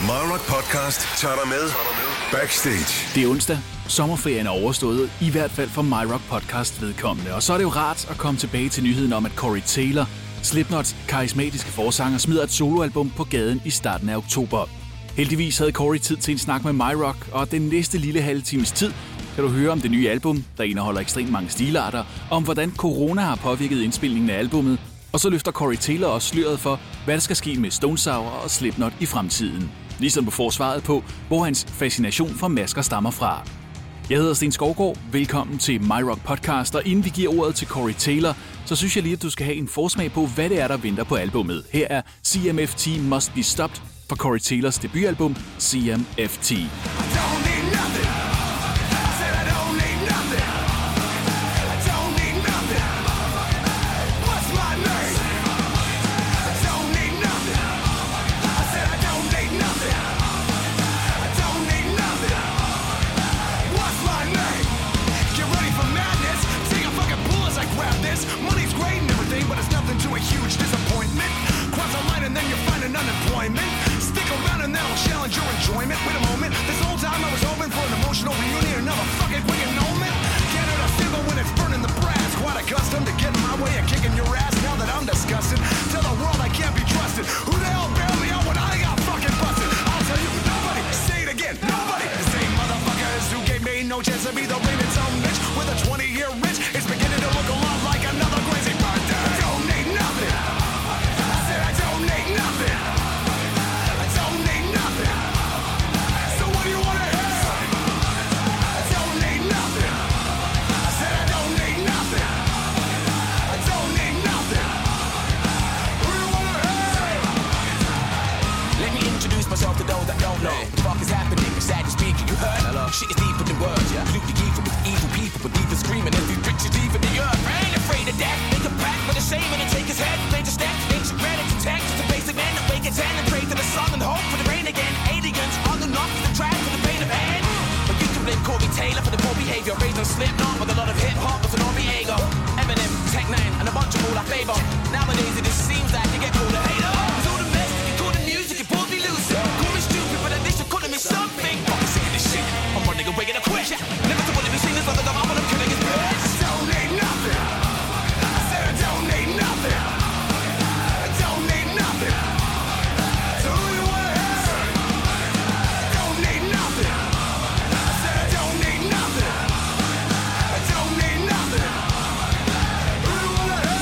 MyRock Podcast tager dig med backstage. Det er onsdag. Sommerferien er overstået, i hvert fald for MyRock Podcast vedkommende. Og så er det jo rart at komme tilbage til nyheden om, at Corey Taylor, Slipknots karismatiske forsanger, smider et soloalbum på gaden i starten af oktober. Heldigvis havde Corey tid til en snak med MyRock, og den næste lille halve times tid kan du høre om det nye album, der indeholder ekstremt mange stilarter, om hvordan corona har påvirket indspilningen af albummet, og så løfter Corey Taylor også sløret for, hvad der skal ske med Stone Sour og Slipknot i fremtiden. Ligesom du får svaret på, hvor hans fascination for masker stammer fra. Jeg hedder Sten Skovgaard. Velkommen til MyRock Podcast, og inden vi giver ordet til Corey Taylor, så synes jeg lige, at du skal have en forsmag på, hvad det er, der venter på albummet. Her er CMFT Must Be Stopped for Corey Taylors debutalbum CMFT. Accustomed to getting my way and kicking your ass now that I'm disgusted. Tell the world I can't be trusted. Who the hell bailed me out when I got fucking busted? I'll tell you, nobody, say it again, nobody. The same motherfuckers who gave me no chance to be the raven some bitch with a 20-year rich. It's beginning to look a lot like another crazy birthday. I don't need nothing. I said I don't need nothing. I don't need nothing. So what do you want to hear? I don't need nothing. I said I don't need nothing. Myself to those that don't know what the fuck is happening. Sad to speak, you heard? Hello. Shit is deeper than words, yeah. Loop the evil with evil people, but even screaming every bitch is deep in the earth. I ain't afraid of death. Make a pact with a shame and take his head. Major steps, ancient granite to text. Just a basic man that wake his hand and pray to the sun and hope for the rain again. Aliens on the knock, the track for the pain of hand. But you can blame Corey Taylor for the poor behavior. Raised on Slipknot with a lot of hip hop, but no Diego. Eminem, Tech Nine, and a bunch of all I favor. Nowadays it just seems like you get called a hater. It's all the mess, you call the music, you pulled me loose. Something fucking sick of this shit. I'm running away and I quit. Never to want to be seen as other than I'm killing his bitch. I don't need nothing. I said I don't need nothing. I don't need nothing. So who you wanna hear? I don't need nothing. I said I don't need nothing. I don't need nothing. Who you wanna hear?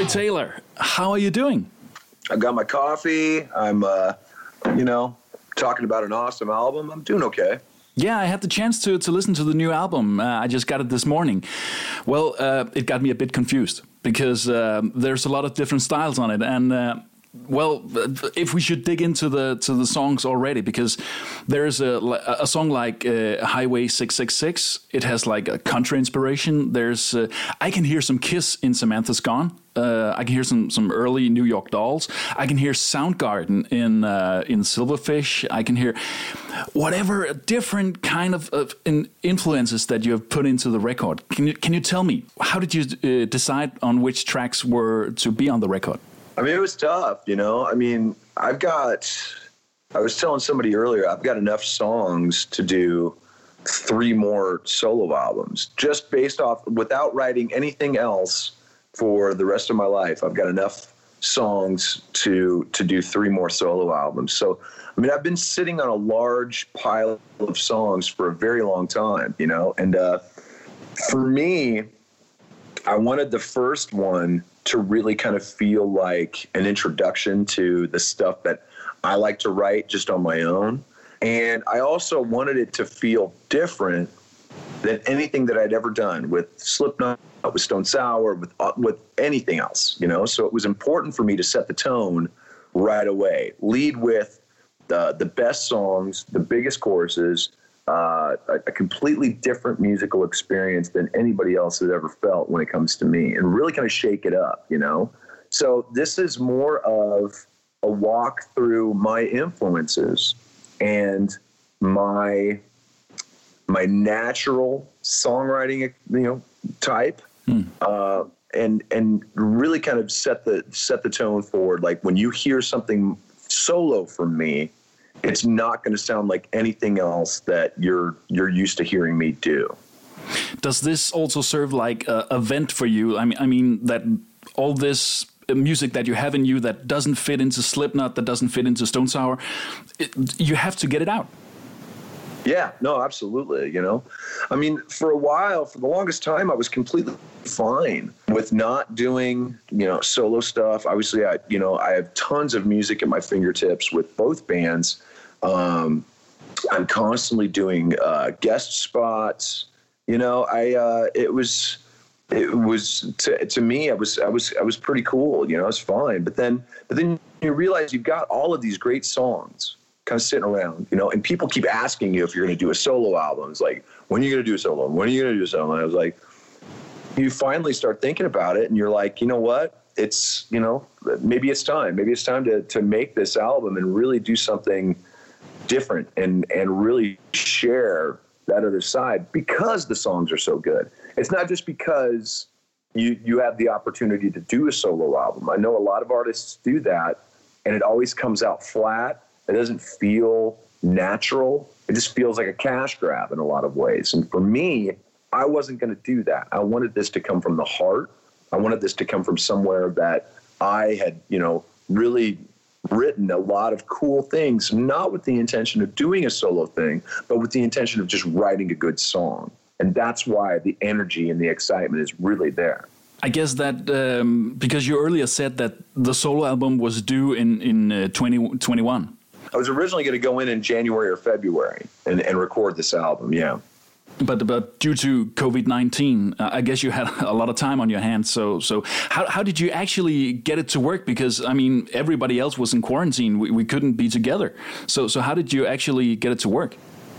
Taylor, how are you doing? I got my coffee. I'm, talking about an awesome album. I'm doing okay. Yeah, I had the chance to listen to the new album. I just got it this morning. Well, it got me a bit confused because there's a lot of different styles on it, and if we should dig into the songs already, because there's a song like Highway 666. It has like a country inspiration. There's I can hear some Kiss in Samantha's Gone. I can hear some early New York Dolls. I can hear Soundgarden in Silverfish. I can hear whatever different kind of influences that you have put into the record. Can you tell me, how did you decide on which tracks were to be on the record? I mean, it was tough, I mean, I was telling somebody earlier, I've got enough songs to do 3 more solo albums, just based off, without writing anything else for the rest of my life. I've got enough songs to do 3 more solo albums. So, I mean, I've been sitting on a large pile of songs for a very long time, and for me, I wanted the first one to really kind of feel like an introduction to the stuff that I like to write just on my own. And I also wanted it to feel different than anything that I'd ever done with Slipknot, with Stone Sour, with anything else, So it was important for me to set the tone right away. Lead with the best songs, the biggest choruses, a completely different musical experience than anybody else has ever felt when it comes to me, and really kind of shake it up, So this is more of a walk through my influences and my natural songwriting, type, and really kind of set the tone forward. Like when you hear something solo from me, it's not going to sound like anything else that you're used to hearing me do. Does this also serve like a vent for you? I mean that all this music that you have in you that doesn't fit into Slipknot, that doesn't fit into Stone Sour, you have to get it out. Yeah, no, absolutely. I mean, for the longest time, I was completely fine with not doing, solo stuff. Obviously, I have tons of music at my fingertips with both bands. I'm constantly doing guest spots. It was to me, I was pretty cool. It was fine. But then you realize you've got all of these great songs kind of sitting around, and people keep asking you if you're going to do a solo album. It's like, when are you going to do a solo? When are you going to do a solo? And I was like, you finally start thinking about it, and you're like, you know what? It's, maybe it's time. Maybe it's time to make this album and really do something different and really share that other side, because the songs are so good. It's not just because you have the opportunity to do a solo album. I know a lot of artists do that, and it always comes out flat. It doesn't feel natural. It just feels like a cash grab in a lot of ways. And for me, I wasn't going to do that. I wanted this to come from the heart. I wanted this to come from somewhere that I had, really written a lot of cool things, not with the intention of doing a solo thing, but with the intention of just writing a good song. And that's why the energy and the excitement is really there. I guess that because you earlier said that the solo album was due in 2021. I was originally going to go in January or February and record this album, yeah. But due to COVID-19, I guess you had a lot of time on your hands. So how did you actually get it to work? Because, I mean, everybody else was in quarantine. We couldn't be together. So how did you actually get it to work?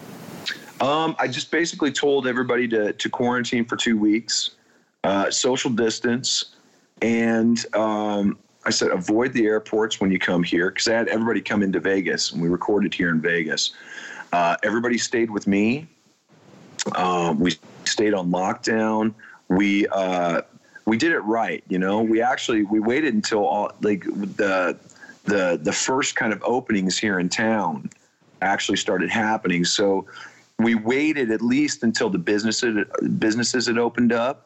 I just basically told everybody to quarantine for 2 weeks, social distance, and I said, avoid the airports when you come here, because I had everybody come into Vegas, and we recorded here in Vegas. Everybody stayed with me. We stayed on lockdown. We did it right, We waited until the first kind of openings here in town actually started happening. So we waited at least until the businesses had opened up.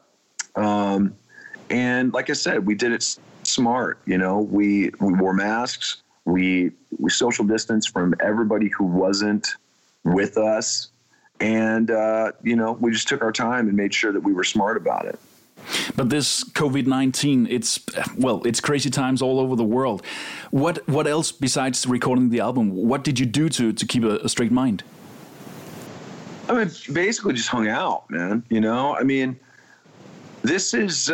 And like I said, we did it smart. We wore masks. We social distanced from everybody who wasn't with us. And, we just took our time and made sure that we were smart about it. But this COVID-19, it's crazy times all over the world. What else besides recording the album? What did you do to keep a straight mind? I mean, basically just hung out, man. You know, I mean, this is,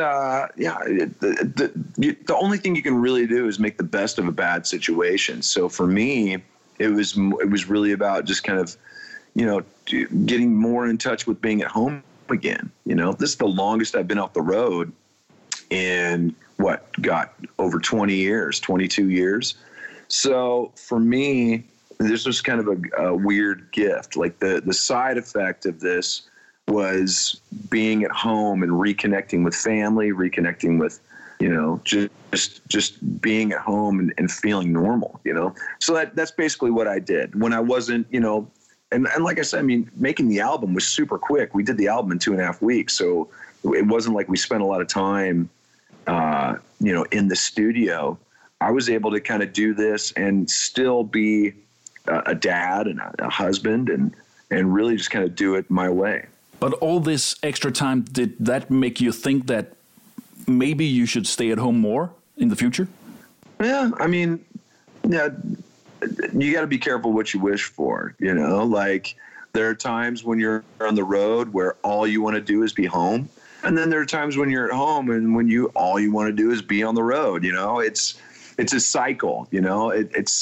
the only thing you can really do is make the best of a bad situation. So for me, it was really about just kind of, you know, getting more in touch with being at home again. You know, this is the longest I've been off the road in over 20 years, 22 years. So for me, this was kind of a weird gift. Like the side effect of this was being at home and reconnecting with family, reconnecting with, you know, just being at home and feeling normal, you know? So that's basically what I did when I wasn't, you know, and like I said, I mean, making the album was super quick. We did the album in 2.5 weeks. So it wasn't like we spent a lot of time, you know, in the studio. I was able to kind of do this and still be a dad and a husband and really just kind of do it my way. But all this extra time, did that make you think that maybe you should stay at home more in the future? Yeah, I mean, yeah, you got to be careful what you wish for, you know? Like, there are times when you're on the road where all you want to do is be home. And then there are times when you're at home and when all you want to do is be on the road, you know? It's a cycle, you know?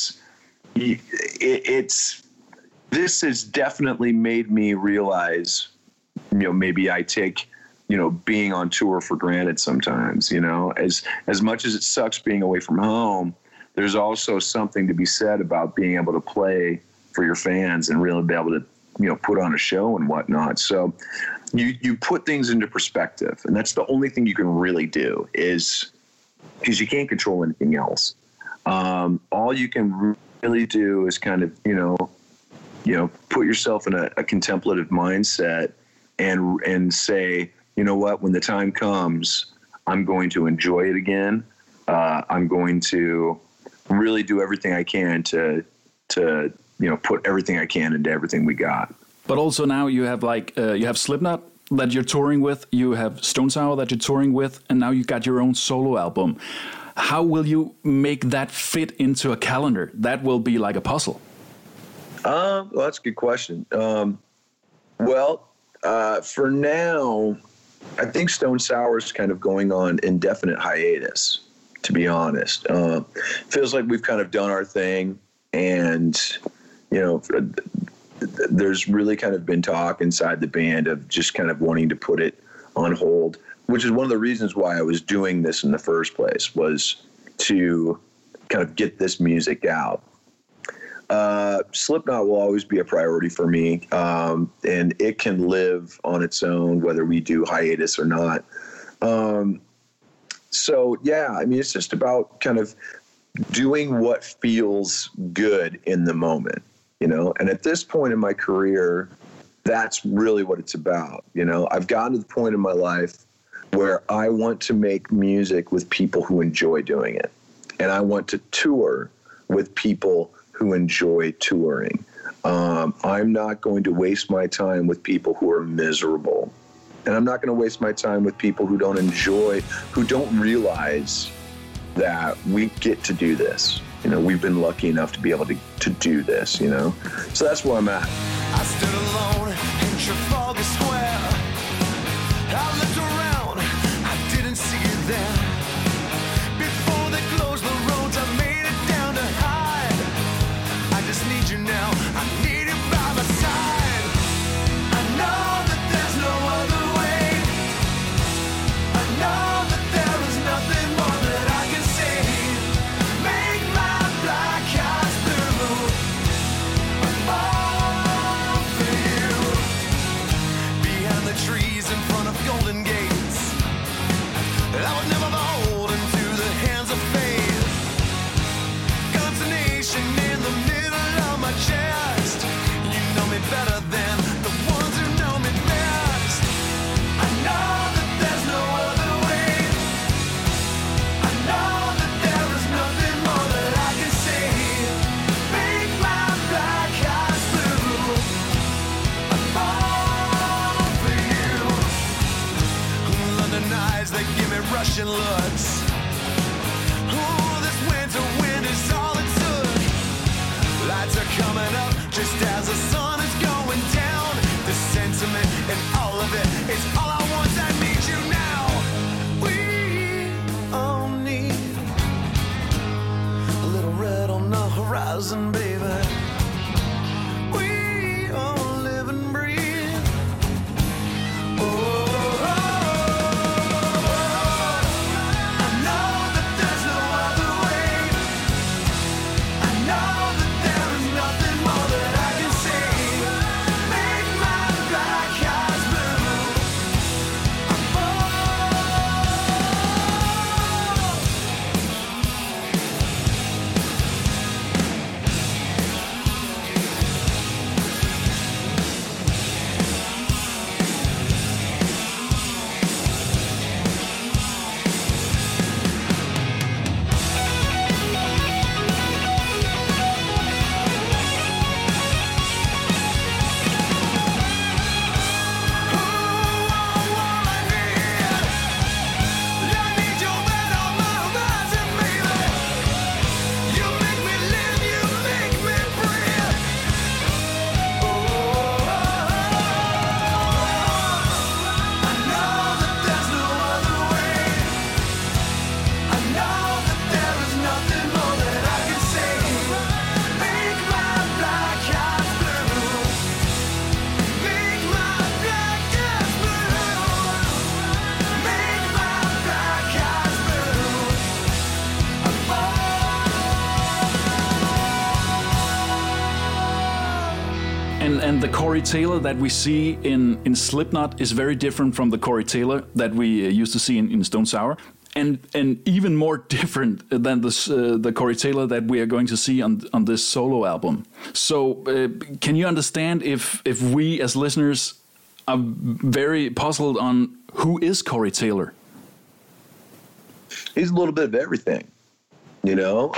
This has definitely made me realize, you know, maybe I take, you know, being on tour for granted sometimes, you know, as much as it sucks being away from home, there's also something to be said about being able to play for your fans and really be able to, you know, put on a show and whatnot. So you put things into perspective, and that's the only thing you can really do, is because you can't control anything else. All you can really do is kind of, you know, put yourself in a contemplative mindset and say, you know what, when the time comes, I'm going to enjoy it again. I'm going to really do everything I can to you know, put everything I can into everything we got. But also now you have you have Slipknot that you're touring with, you have Stone Sour that you're touring with, and now you got your own solo album. How will you make that fit into a calendar? That will be like a puzzle. Well, that's a good question. For now, I think Stone Sour is kind of going on indefinite hiatus, to be honest. Feels like we've kind of done our thing, and, you know, there's really kind of been talk inside the band of just kind of wanting to put it on hold, which is one of the reasons why I was doing this in the first place, was to kind of get this music out. Slipknot will always be a priority for me, and it can live on its own whether we do hiatus or not. So yeah, I mean, it's just about kind of doing what feels good in the moment, you know? And at this point in my career, that's really what it's about. You know, I've gotten to the point in my life where I want to make music with people who enjoy doing it. And I want to tour with people who enjoy touring. I'm not going to waste my time with people who are miserable. And I'm not going to waste my time with people who don't enjoy, who don't realize that we get to do this. You know, we've been lucky enough to be able to do this, you know? So that's where I'm at. I stood alone in Trafalgar Square. I looked around, I didn't see you there. Before they closed the roads, I made it down to hide. I just need you now, I need you by my side. I know that there's no other way. I know that there is nothing more that I can say. Make my black eyes blue. I'm all for you. Behind the trees in front of golden gates, I would never fall into the hands of fate. Consternation in the middle of my chest. You know me better than the ones who know me best. I know that there's no other way. I know that there is nothing more that I can say. Make my black eyes blue. I'm all for you. London eyes horizon, baby. We all live and breathe. Oh, I know that there's no other way. I know that there is nothing more that I can say. Make my black eyes blue. And the Corey Taylor that we see in Slipknot is very different from the Corey Taylor that we used to see in Stone Sour, and even more different than the Corey Taylor that we are going to see on this solo album. So can you understand if we as listeners are very puzzled on who is Corey Taylor? He's a little bit of everything, you know.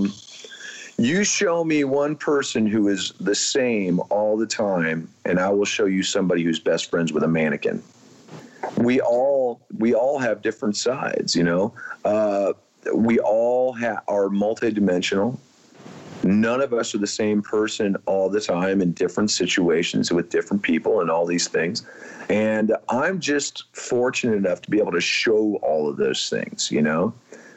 You show me one person who is the same all the time, and I will show you somebody who's best friends with a mannequin. We all have different sides, you know. We all are multidimensional. None of us are the same person all the time in different situations with different people and all these things. And I'm just fortunate enough to be able to show all of those things, you know.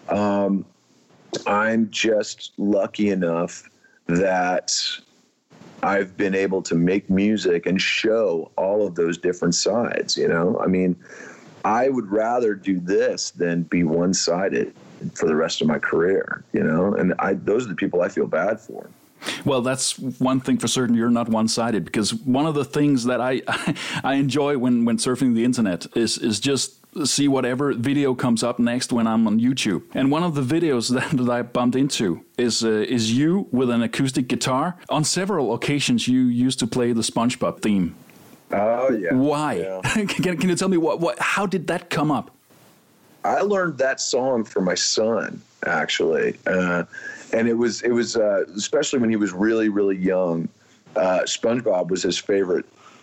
I'm just lucky enough that I've been able to make music and show all of those different sides, you know? I mean, I would rather do this than be one-sided for the rest of my career, you know? And those are the people I feel bad for. Well, that's one thing for certain. You're not one-sided, because one of the things that I enjoy when surfing the internet is just see whatever video comes up next when I'm on YouTube. And one of the videos that I bumped into is you with an acoustic guitar. On several occasions, you used to play the SpongeBob theme. Oh yeah. Why? Yeah. Can you tell me what? How did that come up? I learned that song from my son, actually, and it was especially when he was really, really young. SpongeBob was his favorite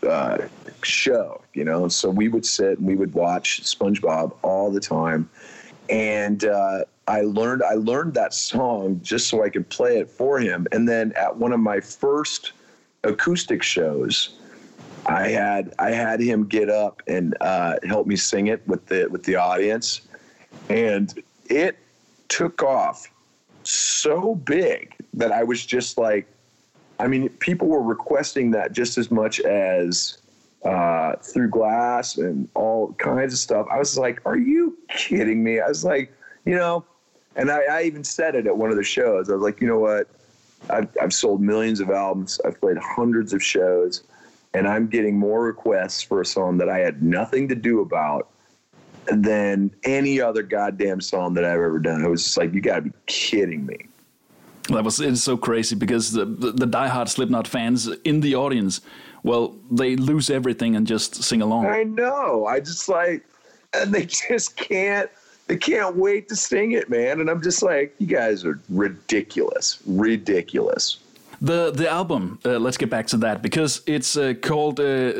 show, you know. So we would sit and we would watch SpongeBob all the time, and I learned that song just so I could play it for him. And then at one of my first acoustic shows, I had him get up and help me sing it with the audience, and it took off so big that I was just like, I mean, people were requesting that just as much as Through Glass and all kinds of stuff. I was like, are you kidding me? I was like, you know, and I even said it at one of the shows. I was like, you know what? I've sold millions of albums. I've played hundreds of shows, and I'm getting more requests for a song that I had nothing to do about than any other goddamn song that I've ever done. I was just like, you got to be kidding me. It's so crazy, because the diehard Slipknot fans in the audience, well, they lose everything and just sing along. I know. I just like, and they just can't wait to sing it, man. And I'm just like, you guys are ridiculous. The album, let's get back to that, because it's called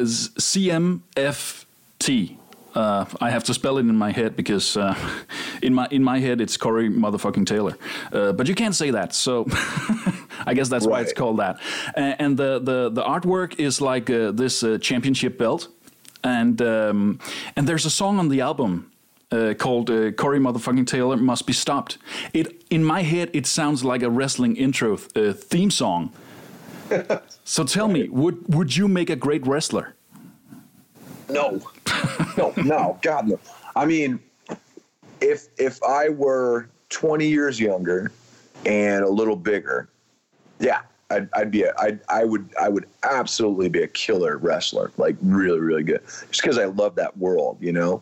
CMFT. I have to spell it in my head because in my head it's Corey motherfucking Taylor, but you can't say that, so I guess that's why it's called that. And the artwork is like this championship belt, and there's a song on the album called Corey Motherfucking Taylor Must Be Stopped. In my head, it sounds like a wrestling intro theme song. So tell me, would you make a great wrestler? No, God no. I mean, if I were 20 years younger and a little bigger, yeah, I would absolutely be a killer wrestler, like really, really good, just because I love that world, you know.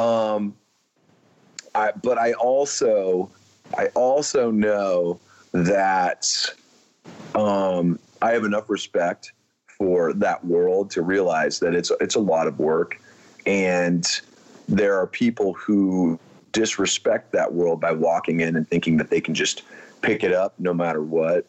But I also know that I have enough respect for that world to realize that it's a lot of work, and there are people who disrespect that world by walking in and thinking that they can just pick it up no matter what.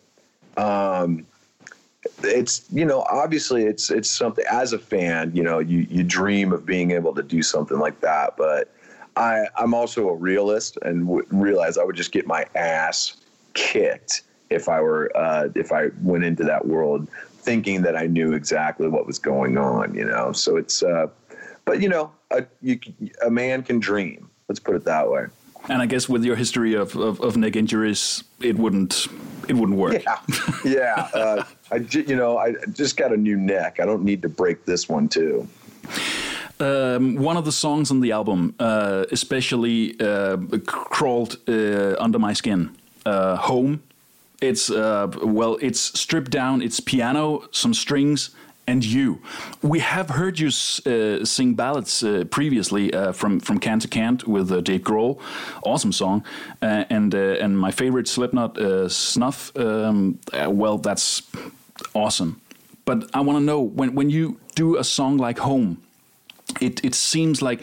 It's, you know, obviously it's something, as a fan, you know, you dream of being able to do something like that, but I'm also a realist and realize I would just get my ass kicked if I went into that world thinking that I knew exactly what was going on, you know? So it's, but you know, a man can dream. Let's put it that way. And I guess with your history of neck injuries, it wouldn't work. Yeah. I just got a new neck. I don't need to break this one too. One of the songs on the album, especially crawled under my skin, Home. It's it's stripped down. It's piano, some strings, and you. We have heard you sing ballads previously from Can to Can't with Dave Grohl, awesome song, and my favorite Slipknot, Snuff. That's awesome. But I want to know, when you do a song like Home, it seems like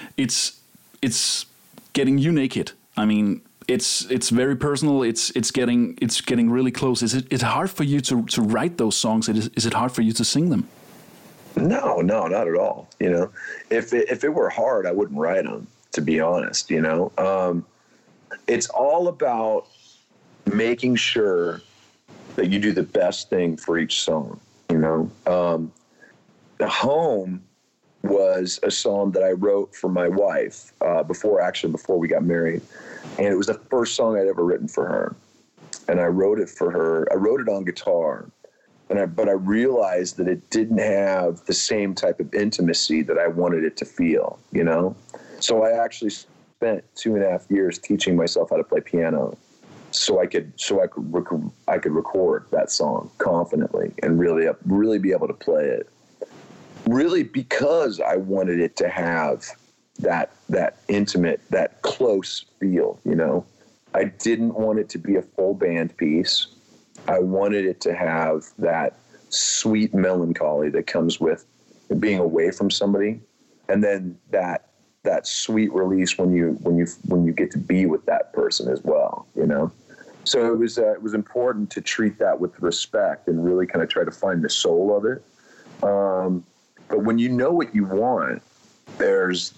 it's getting you naked. I mean, it's very personal. It's getting really close. Is it hard for you to write those songs? Is it hard for you to sing them? No, not at all. You know, if it were hard, I wouldn't write them, to be honest. You know, it's all about making sure that you do the best thing for each song. You know, the Home was a song that I wrote for my wife before we got married. And it was the first song I'd ever written for her. And I wrote it for her. I wrote it on guitar. But I realized that it didn't have the same type of intimacy that I wanted it to feel, you know? So I actually spent 2.5 years teaching myself how to play piano so I could record that song confidently and really be able to play it. Really, because I wanted it to have that intimate, that close feel, you know. I didn't want it to be a full band piece. I wanted it to have that sweet melancholy that comes with being away from somebody, and then that sweet release when you get to be with that person as well, you know. So it was important to treat that with respect and really kind of try to find the soul of it. But when you know what you want, there's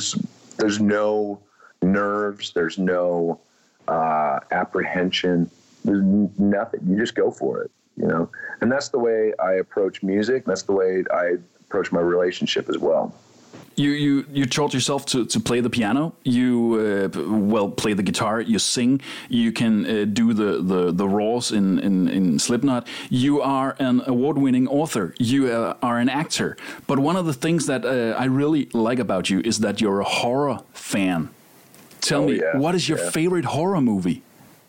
no nerves, there's no apprehension, there's nothing. You just go for it, you know. And that's the way I approach music. That's the way I approach my relationship as well. You taught yourself to play the piano. You play the guitar. You sing. You can do the raws in Slipknot. You are an award-winning author. You are an actor. But one of the things that I really like about you is that you're a horror fan. Tell me, what is your favorite horror movie?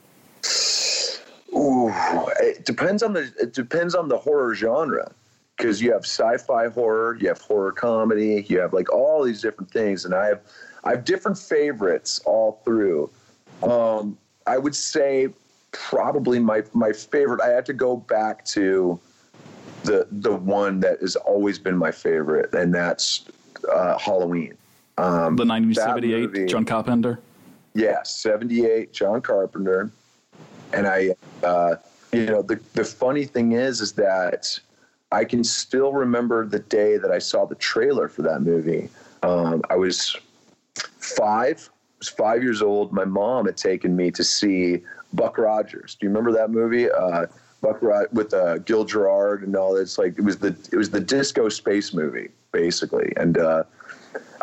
Ooh, it depends on the horror genre. Because you have sci-fi horror, you have horror comedy, you have like all these different things, and I have different favorites all through. I would say probably my favorite. I had to go back to the one that has always been my favorite, and that's Halloween. The 1978 John Carpenter. Yeah, 78 John Carpenter, and the funny thing is that I can still remember the day that I saw the trailer for that movie. I was 5 years old. My mom had taken me to see Buck Rogers. Do you remember that movie? Buck with Gil Gerard and all that. It's like it was the disco space movie basically. And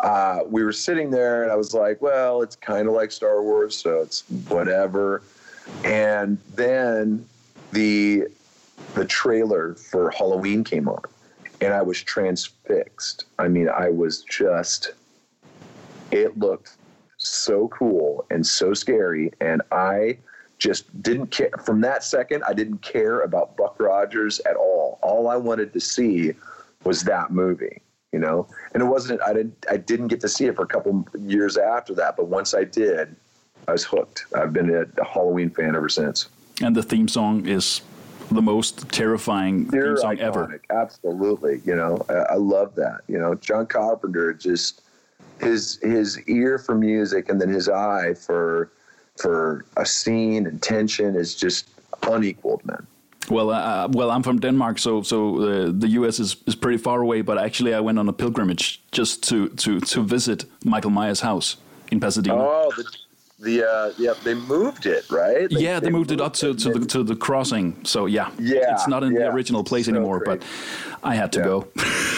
we were sitting there, and I was like, well, it's kind of like Star Wars, so it's whatever. And then the trailer for Halloween came on, and I was transfixed. I mean, I was just, it looked so cool and so scary, and I just didn't care. From that second, I didn't care about Buck Rogers at all. All I wanted to see was that movie, you know? And it wasn't, I didn't get to see it for a couple years after that, but once I did, I was hooked. I've been a Halloween fan ever since. And the theme song is the most terrifying theme song ever. Absolutely. You know, I love that. You know, John Carpenter, just his ear for music and then his eye for a scene and tension is just unequaled, man. Well, I'm from Denmark, so the U.S. is pretty far away. But actually, I went on a pilgrimage just to visit Michael Myers' house in Pasadena. Oh, they moved it, right? They moved it up to the crossing. So it's not in the original place anymore. Crazy. But I had to go.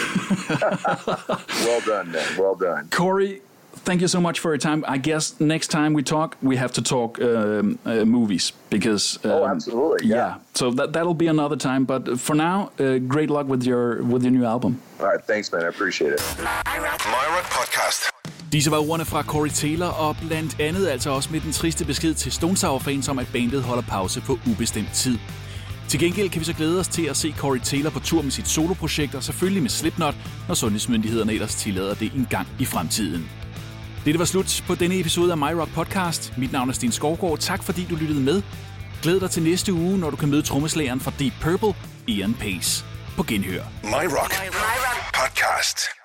Well done, man. Well done, Corey. Thank you so much for your time. I guess next time we talk, we have to talk movies because absolutely, yeah. So that'll be another time. But for now, great luck with your new album. All right, thanks, man. I appreciate it. MyRock Podcast. Disse var ordene fra Corey Taylor, og blandt andet altså også med den triste besked til Stone Sour-fans om, at bandet holder pause på ubestemt tid. Til gengæld kan vi så glæde os til at se Corey Taylor på tur med sit soloprojekt, og selvfølgelig med Slipknot, når sundhedsmyndighederne ellers tillader det en gang i fremtiden. Det var slut på denne episode af MyRock Podcast. Mit navn er Sten Skovgaard. Tak fordi du lyttede med. Glæd dig til næste uge, når du kan møde trommeslageren fra Deep Purple, Ian Pace. På genhør. MyRock Podcast.